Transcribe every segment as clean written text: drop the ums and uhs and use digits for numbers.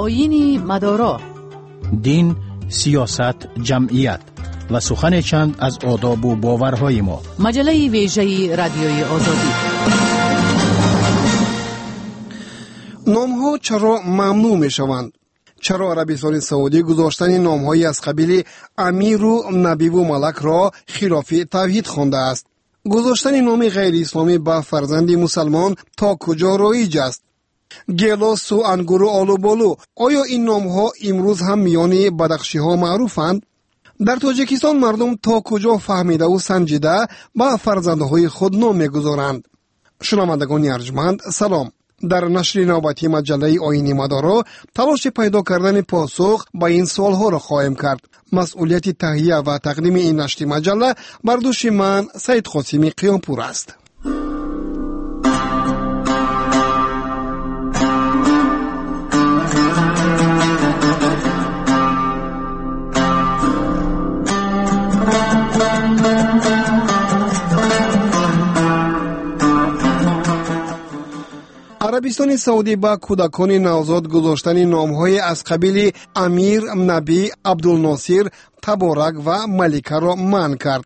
آیین مدارا، دین، سیاست، جمعیت و سخن چند از آداب و باورهای ما. مجله ویژه رادیوی آزادی. نام‌ها چرا ممنوع می‌شوند؟ چرا عربستان سعودی گذاشتن نام‌هایی از قبیل امیر و نبی و ملک را خلاف توحید خوانده است؟ گذاشتن نام غیر اسلامی به فرزند مسلمان تا کجا رایج است؟ گلاس و انگور و آلو بالو، آیا این نام‌ها امروز هم میان بدخشی‌ها معروفند؟ در تاجیکستان مردم تا کجا فهمیده و سنجیده به فرزندهای خود نام می‌گذارند؟ شنوندگان ارجمند، سلام. در نشر نوبتی مجله آیین مدارا تلاش پیدا کردن پاسخ به این سوالها را خواهیم کرد. مسئولیت تهیه و تقدیم این نشر مجله بر دوش من سید قاسمی قیامپور است. عربستان سعودی با کودکان نوزاد گذاشتن نام‌های از قبیل امیر، نبی، عبدالناصر، تبارک و ملکه را منع کرد.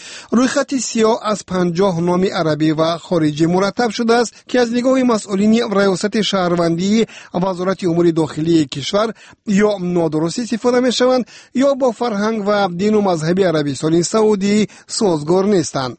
رویخط سیاه از 50 نام عربی و خارجی مرتب شده است که از نگاه مسئولین ریاست شهروندی وزارت امور داخلی کشور یا نادرست استفاده می‌شوند یا با فرهنگ و دین و مذهب عربستان سعودی سازگار نیستند.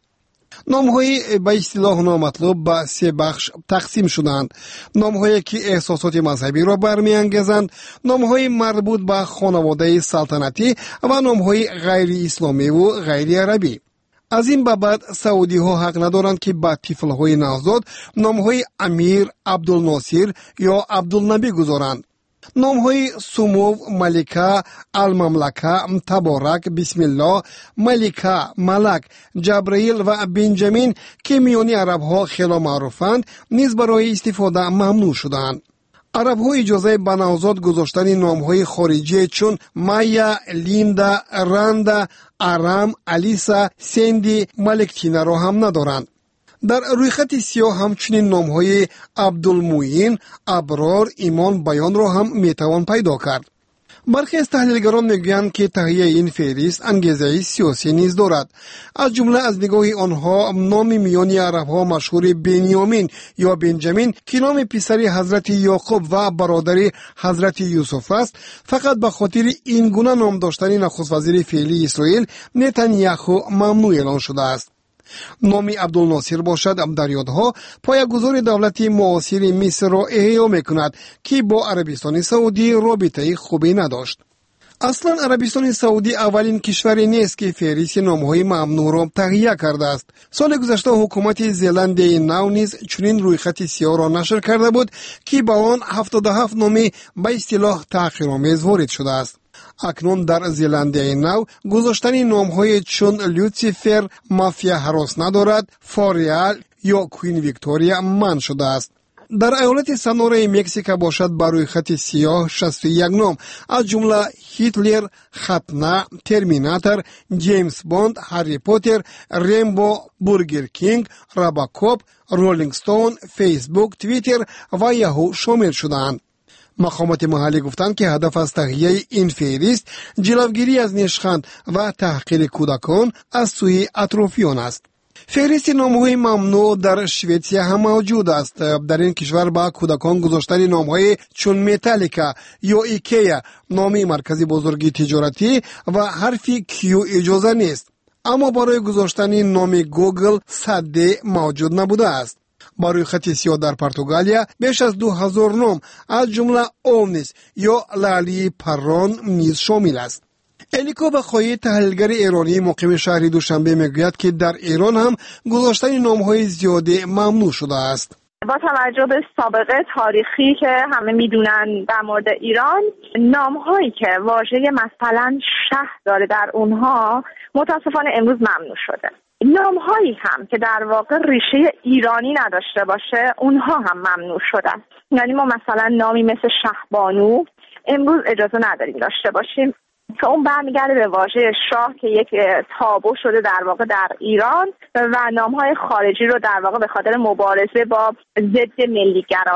نام‌های به اصطلاح نامطلوب به 3 بخش تقسیم شدند. نام‌هایی که احساسات مذهبی را برمی‌انگیزند، نام‌های مربوط به خانواده سلطنتی و نام‌های غیر اسلامی و غیر عربی. از این به بعد سعودی‌ها حق ندارند که به طفل‌های نوزاد نام‌های امیر، عبدالناصر یا عبدالنبی گذارند. نام‌های سمو، ملکه، المملکه، تبارک، بسم الله، ملکه، ملک، جبرائیل و بنجامین که میان عرب‌ها خیلی معروفند نیز برای استفاده ممنوع شدند. عرب‌ها اجازه به نوزاد گذاشتن نام‌های خارجی چون مایا، لیندا، راندا، آرام، الیسا، سندی، ملکتینا را هم ندارند. در رویخط سیاه همچنین نام‌های عبدالموین، ابرار، ایمان، بیان را هم میتوان پیدا کرد. برخی از تحلیلگران میگویند که تهیه این فهرست انگیزه سیاسی نیز دارد. از جمله از نگاه آنها نام میان عرب‌ها مشهور بنیامین یا بنجامین که نام پسر حضرت یعقوب و برادر حضرت یوسف است، فقط به خاطر این گونه نام داشتن نخست وزیر فعلی اسرائیل نتانیاهو ممنوع اعلان شده است. نام عبدالناصر باشد در یادها پایه‌گذار دولت معاصر مصر را احیا می‌کند که با عربستان سعودی رابطه خوبی نداشت. اصلا عربستان سعودی اولین کشوری نیست که فهرست نام‌های ممنوع را تهیه کرده است. سال گذشته حکومت زلند نو نیز چنین رویخط سیاه را نشر کرده بود که با آن 77 نام به اصطلاح تحقیرآمیز وارد شده است. اکنون در زلندیای نو گذاشتن نام‌های چون لوسیفر، مافیا هراس ندارد، فاریال یا کوین ویکتوریا منع شده است. در ایالت سنورای مکزیک باشد بر روی خط سیاه 61 نام از جمله هیتلر، ختنه، ترمیناتور، جیمز بوند، هری پاتر، ریمبو، برگر کینگ، راباکوپ، رولینگ ستون، فیسبوک، توییتر و یاهو شامل شدند. مقامات محلی گفتند که هدف از تهیه این فهرست جلوگیری از نشخند و تحقیر کودکان از سوی اطرافیان است. فهرست نام‌های ممنوع در شوئدیا هم موجود است. در این کشور با کودکان گذاشتن نام‌های چون متالیکا یا ایکیا، نام مرکز بزرگی تجارتی و حرف کیو اجازه نیست. اما برای گذاشتن نام گوگل سده موجود نبوده است. با روی خط سیاه در پرتغالیا بیش از 2000 نام از جمله اونیس یا لالی پران نیز شامل است. الیکو بخوایی تحلیلگر ایرانی مقیم شهر دوشنبه میگوید که در ایران هم گذاشتن نام‌های زیاده ممنوع شده است. با توجه به سابقه تاریخی که همه میدونن در مورد ایران، نام‌هایی که واژه مثلا شهر داره در اونها متاسفانه امروز ممنوع شده. نام‌هایی هم که در واقع ریشه ایرانی نداشته باشه اونها هم ممنوع شدن. یعنی ما مثلا نامی مثل شهبانو امروز اجازه نداریم داشته باشیم که اون برمیگرده به واژه شاه که یک تابو شده در واقع در ایران و نام‌های خارجی رو در واقع به خاطر مبارزه با ضد ملی‌گراها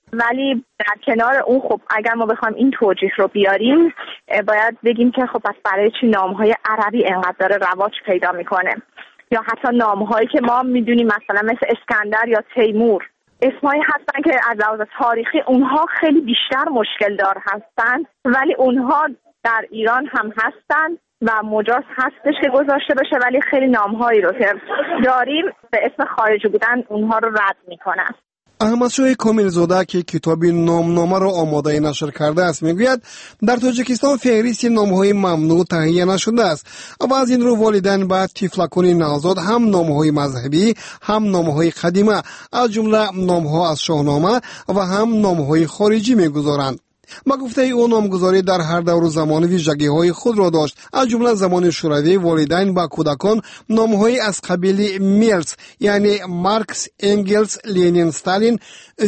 ولی در کنار اون خب اگر ما بخوایم این توجیه رو بیاریم باید بگیم که خب پس برای چی نام‌های عربی انقدر داره رواج پیدا میکنه، یا حتی نام‌هایی که ما میدونیم مثلا مثل اسکندر یا تیمور اسمایی هستن که از لحاظ تاریخی اونها خیلی بیشتر مشکل دار هستن، ولی اونها در ایران هم هستن و مجاز هستش که گذاشته بشه، ولی خیلی نام‌هایی رو که داریم به اسم خارجی بودن اونها رو رد میکنن. احمدشاه کامل‌زاده که کتاب نامنامه را آماده نشر کرده است میگوید در تاجیکستان فهرست نام‌های ممنوع تهیه نشده است و از این رو والدین باید طفلکان نوزاد هم نام‌های مذهبی هم نام‌های قدیمه از جمله نام‌ها از شاهنامه و هم نام‌های خارجی میگذارند. با گفته او نامگذاری در هر دور و زمان ویژگی‌های خود را داشت. از جمله زمان شوروی والدین با کودکان نام‌های از قبیل میرس یعنی مارکس، انگلس، لنین، استالین،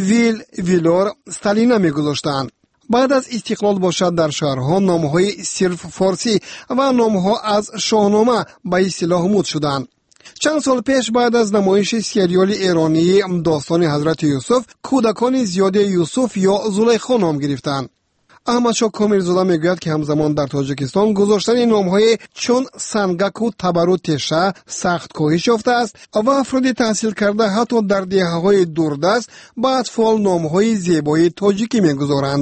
ویلور، استالین می‌گذاشتند. بعد از استقلال باشد در شهرها نام‌های صرف فارسی و نام‌ها از شاهنامه به اصطلاح مد شدند. چند سال پیش بعد از نمایش سریال ایرانی داستان حضرت یوسف کودکان زیاد یوسف یا زلیخا نام گرفتند. احمدشاه کامل‌زاده میگوید که همزمان در تاجیکستان گذاشتن نام‌های چون سنگک و تبر و تشه سخت کاهش یافته است و افراد تحصیل کرده حتی در دهه‌های دوردست با اطفال نام‌های زیبای تاجیکی میگذارند.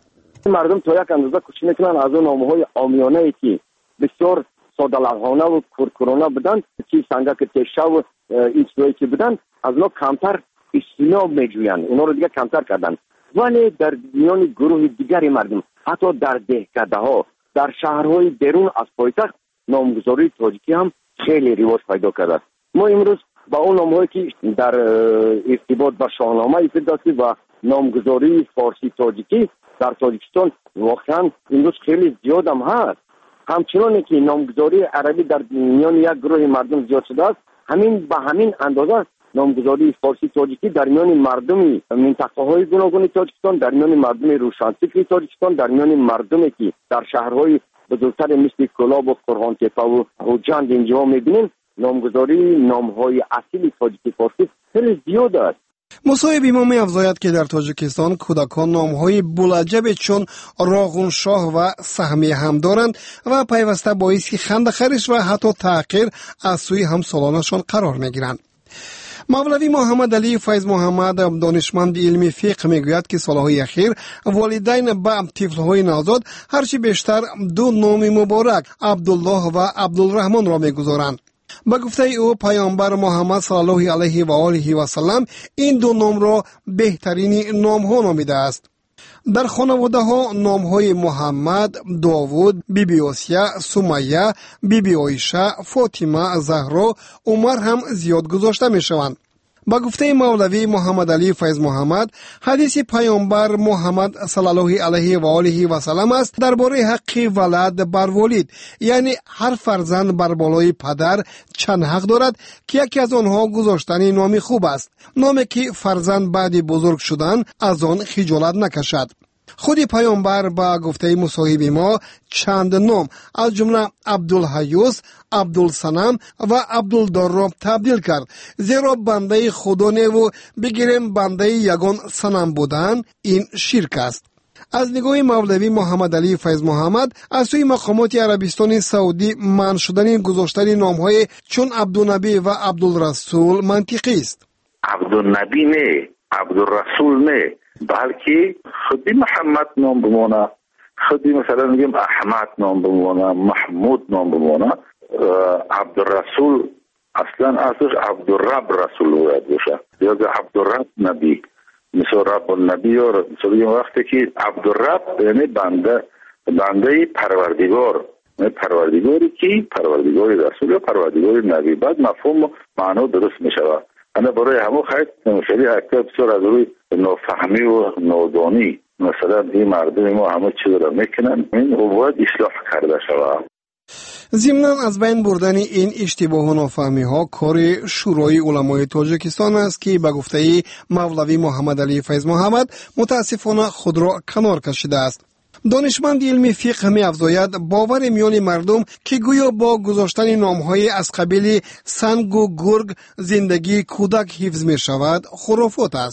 مردم تا یک اندازه کوشش میکنن از اون نام‌های عامیانه‌ای که بسیار ساده لوحانه و کورکورانه بودن که سنگک تشه و این چیزایی که بودن از ما کمتر استثنا میجویند، اونا رو دیگه کمتر کردن. ولی در میان گروه دیگری مردم حتی در دهکده‌ها در شهرهای بیرون از پایتخت نامگذاری تاجیکی هم خیلی رواج پیدا کرده است. ما امروز با اون نام‌هایی که در ارتباط با شاهنامه استفاده و نامگذاری فارسی تاجیکی در تاجیکستان واقعا امروز خیلی زیاد هم هست. همچنان که نامگذاری عربی در میان یک گروه مردم زیاد شده است، همین به همین اندازه نامگذاری فارسی تاجیکی در میان مردم منطقه‌های گوناگون تاجیکستان، در میان مردم روشنفکر تاجیکستان، در میان مردمی که در شهرهای بزرگتر مثل کلاب و قرغان‌تپه و جند اینجا می‌بینیم، نامگذاری نام‌های اصیل تاجیکی فارسی خیلی زیاد است. مصاحب ما می‌افزاید که در تاجیکستان کودکان نام‌های بولجب چون راغون شاه و سهمیه هم دارند و پیوسته باعث خنده‌خرش و حتی تحقیر از سوی همسالانشان قرار می‌گیرند. مولوی محمد علی فیض محمد دانشمند علمی فقه میگوید که سالهای اخیر والدین به طفل‌های نوزاد هرچی بیشتر دو نام مبارک عبدالله و عبدالرحمن را میگذارند. با گفته او پیامبر محمد صلی الله علیه و آله و سلم این دو نام را بهترین نام‌ها نامیده است. در خانواده ها نام های محمد، داوود، بیبی آسیه، سمیه، بیبی عایشه، فاطمه، زهرا، عمر هم زیاد گذاشته می شوند. با گفته مولوی محمد علی فیض محمد حدیث پیامبر محمد صلی الله علیه و آله و سلم است درباره حق ولد بر والد، یعنی هر فرزند بر بالای پدر چند حق دارد که یکی از آنها گذاشتن نامی خوب است، نامی که فرزند بعد بزرگ شدن از آن خجالت نکشد. خود پیامبر با گفته مصاحب ما چند نام از جمله عبدالحیوس، عبدالسنم و عبدالدار را تبدیل کرد، زیرا بنده خدا نه و بگیریم بنده یگان صنم بودن این شرک است. از نگاه مولوی محمد علی فیض محمد از سوی مقامات عربستان سعودی منع شدن گذاشتن نام‌های چون عبدالنبی و عبدالرسول منطقی است. عبدالنبی نه، عبدالرسول نه، بلکه خودی محمد نام بمونه، خودی مثلا میگیم احمد نام بمونه، محمود نام بمونه. عبدالرسول اصلا ازش عبدالرب رسول باید باشه یا عبدالرب نبی، مثل رب النبی یا مثل وقتی که عبدالرب یعنی بنده پروردگار، پروردگاری که پروردگاری رسول یا پروردگاری نبی، بعد مفهوم معنا درست میشود. انا برای همون خیلی نمشری اکتاب بسیار از روی نافهمی و نادانی مثلا این مردم ما همه چیز را میکنن، این باید اصلاح کرده شود. ضمناً از بین بردن این اشتباه و نافهمی ها کار شورای علمای تاجیکستان است که به گفته مولوی محمد علی فیض محمد متاسفانه خود را کنار کشیده است. دانشمند علمی فقه می افزاید باور میان مردم که گویا با گذاشتن نام‌های از قبیل سنگ و گرگ زندگی کودک حفظ می شود خرافات است.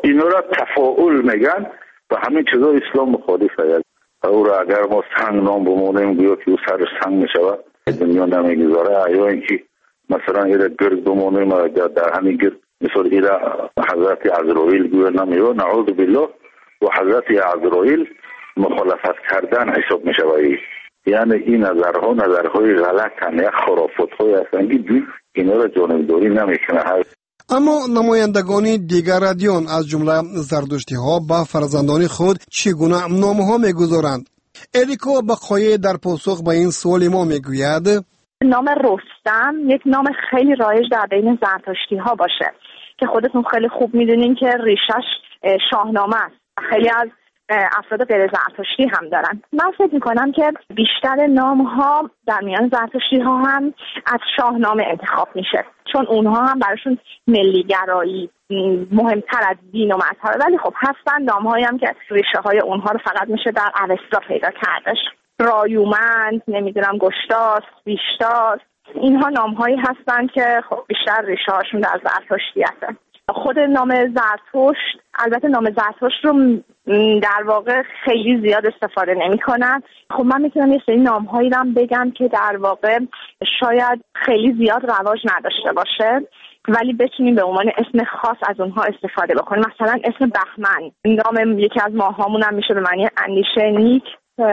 اینا را تفاعل میگن و همین چیزا اسلام مخالفه. او را اگر ما سنگ نام بمونیم گویا که او سرش سنگ میشود، دنیا نمیگذاره. یا اینکه مثلا ایره گرد بمونیم در همین گرد مثل ایره حضرت عزرائیل گویا نمیو، نعوذ بالله، و حضرت عزرائیل مخالفت کردن حساب میشود. یعنی این نظرهای غلط هم، یک خرافات های هستند که دین اینا را جانبداری نمیکنه. اما نمایندگان دیگر ادیان از جمله زردشتی ها با فرزندان خود چگونه نام ها میگذارند؟ اریکو بقایی در پاسخ به این سوال ما میگوید نام رستم یک نام خیلی رایج در بین زرتشتی ها باشه که خودتون خیلی خوب میدونین که ریشش شاهنامه است. خیلی از افراد غیر زرتشتی هم دارن. من فکر میکنم که بیشتر نام ها در میان زرتشتی ها هم از شاهنامه انتخاب میشه، چون اونها هم براشون ملیگرایی مهمتر از دین و مذهبه. ولی خب هستن نام هایی هم که ریشه های اونها رو فقط میشه در اوستا پیدا کردش. رایومند، نمیدونم گشتاس، بیشتاس، اینها نام هایی هستن که خب بیشتر ریشه هاشون در زرتشتی هستن. خود نام زرتشت، البته نام زرتشت رو در واقع خیلی زیاد استفاده نمی کنن. خب من میتونم یه سری نام هایی رو بگم که در واقع شاید خیلی زیاد رواج نداشته باشه ولی بتونیم به عنوان اسم خاص از اونها استفاده بکنیم. مثلا اسم بهمن، نام یکی از ماهامون هم میشه به معنی اندیشه نیک.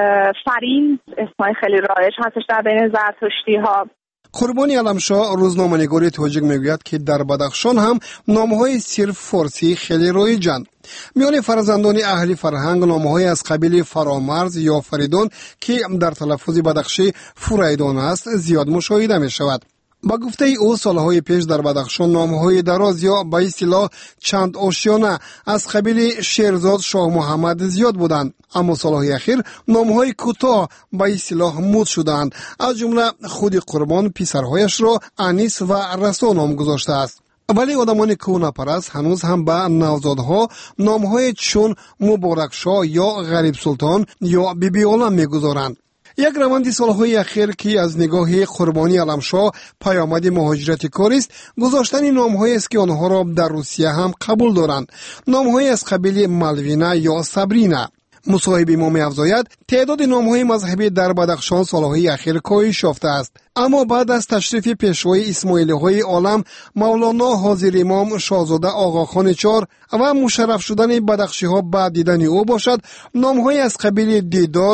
فرین اسمای خیلی رایج هستش در بین زرتشتی ها. قربانی علمشاه روزنامه‌نگار تاجیک میگوید که در بدخشان هم نام‌های صرف فارسی خیلی رایجند. میان فرزندان اهل فرهنگ نام‌های از قبیل فرامرز یا فریدون که در تلفظ بدخشی فریدون است زیاد مشاهده می‌شود. با گفته او سالهای پیش در بدخشان نام‌های دراز یا به اصطلاح چند آشیانه از قبیل شیرزاد شاه محمد زیاد بودند، اما سالهای اخیر نام‌های کوتاه به اصطلاح مد شدند. از جمله خود قربان پسرهایش را انیس و رسا نام گذاشته است. ولی آدمان کهنه‌پرست هنوز هم به نوزادها نام‌های چون مبارک شاه یا غریب سلطان یا بیبی عالم می‌گذارند. یک روند سالهای اخیر که از نگاه قربانی علمشاه پیامد مهاجرت کار است، گذاشتن نام‌هایی است که آنها را در روسیه هم قبول دارند. نام‌هایی از قبیل مالوینا یا سابرینا. مصاحبه ما می‌افزاید تعداد نام‌های مذهبی در بدخشان سالهای اخیر کاهش یافته است، اما بعد از تشریف پیشوای اسماعیلی‌های عالم مولانا حاضر امام شاهزاده آقاخان چار و مشرف شدن بدخشی‌ها بعد دیدن او باشد، نام‌های از قبیل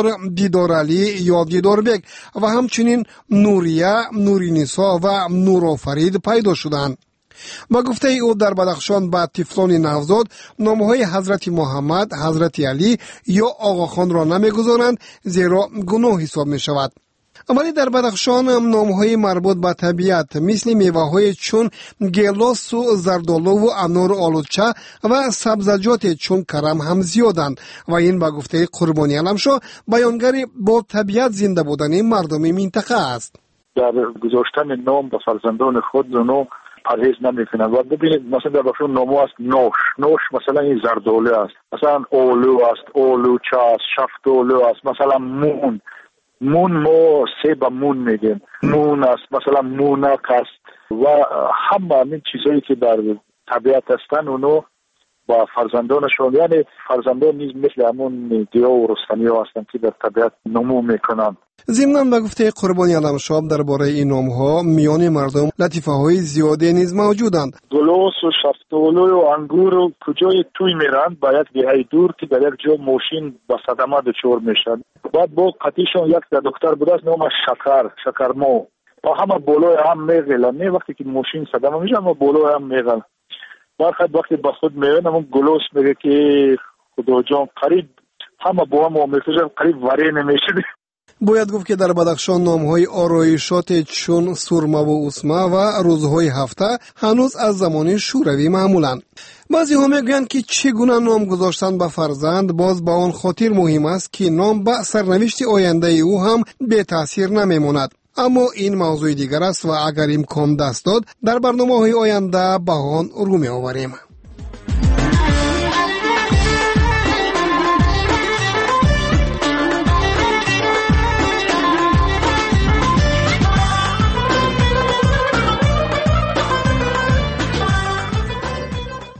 دیدار علی یا دیدار بگ و همچنین نوریه، نورینیسا و نورآفرید پیدا شدند. با گفته او در بدخشان با طفلان نوزاد نامهای حضرت محمد، حضرت علی یا آقاخان را نمیگذارند زیرا گناه حساب می شود. ولی در بدخشان نامهای مربوط به طبیعت مثل میوه‌های چون گیلاس و زردآلو و انار آلوچه و سبزیجات چون کرم هم زیادند و این با گفته قربانی علمشاه بیانگر با طبیعت زنده بودن مردم منطقه است. در گذاشتن نام به فرزندان خود نو پرهیز نمیکنن و ببینید مثلا در بخشون نامو است نوش مثلا این زردآلو است، مثلا آلو است، آلوچه است، شفتالو است، مثلا مون ما سیب مون میگیم، مون است، مثلا مونک است و همه این چیزایی که در طبیعت هستن اونو با فرزندانشون، یعنی فرزندان نیز مثل همون گیاه و رستنی ها هستن که در طبیعت نمو میکنن. ضمناً به گفته قربانی علمشاه درباره این نام‌ها میان مردم لطیفه‌های زیادی نیز موجودند. گلوس و شفتالو و انگور و کجای توی میرند باید جای دور که در یک جا ماشین با صدمه دچار میشن. بعد با قطیشون یک دکتر بود است نامش شکرمو با همه بالای هم میغلن، نه وقتی که ماشین صدمه میشه اما بالای هم میغلن. بعد وقتی با خود میرن همون گلوس میگه که خدا جان قریب همه با هم میفروشن قریب وری نمیشه. باید گفت که در بدخشان نام‌های آرایشات چون سرمه و اسمه و روزهای هفته هنوز از زمان شوروی معمولند. بعضی ها میگویند که چگونه نام گذاشتن به فرزند باز با آن خاطر مهم است که نام به سرنوشت آینده او هم بی تاثیر نمیماند. اما این موضوع دیگر است و اگر امکان دست داد در برنامه‌های آینده به آن رو می‌آوریم.